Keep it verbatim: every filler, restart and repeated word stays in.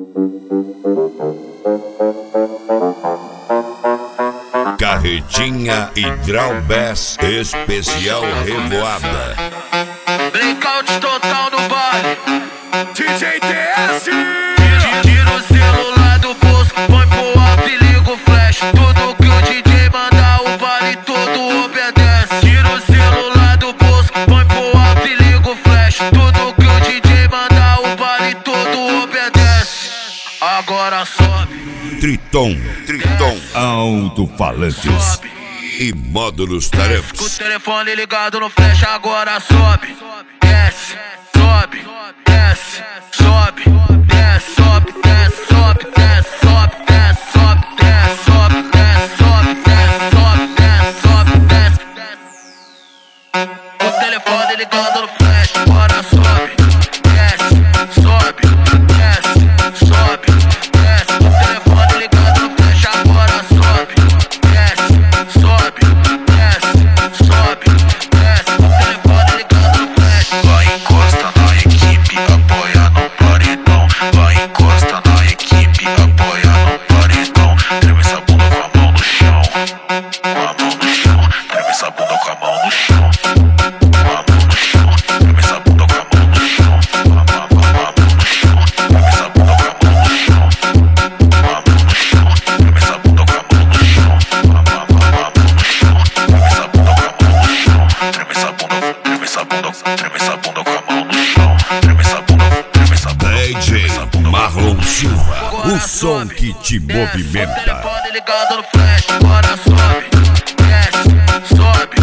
Carretinha Hidral-Bass especial revoada. Blackout total no baile. D J T S. Tira o celular do bolso, põe pro alto e liga o flash. Tudo que o D J mandar, o baile todo obedece. Tira o celular do bolso, põe pro alto e liga o flash. Tudo que o D J mandar, o baile todo obedece. Agora sobe. Triton, Triton, alto-falantes e módulos taramps. Com o telefone ligado no flash, agora sobe, desce, sobe, desce, sobe, desce, sobe, desce, sobe, desce, sobe, desce, sobe, desce, sobe, desce, sobe, desce, sobe, desce, sobe, desce. Com o telefone ligado no flash, agora sobe, desce, sobe, desce, sobe, desce. Com o telefone ligado no flash, agora sobe, desce, sobe, desce, sobe, desce. Com o telefone ligado no flash. Vai, encosta na equipe, apoia no paredão. Vai, encosta na equipe, apoia no paredão. Treme essa bunda com a mão no chão, com a mão no chão. Treme essa bunda com a mão no chão, com a mão no chão. Treme essa bunda com a mão no chão, com a mão, com a mão no chão. Treme essa bunda com a mão no chão, com a mão no chão. Treme essa bunda com a mão no chão, com a mão, com a mão no chão. Treme essa bunda com a mão no chão. Treme essa bunda, treme essa bunda, treme essa bunda com a mão no chão. Treme essa bunda, treme essa bunda. D J Marlon Silva, o som que te movimenta. Com o telefone ligado no flash, agora sobe, desce, sobe.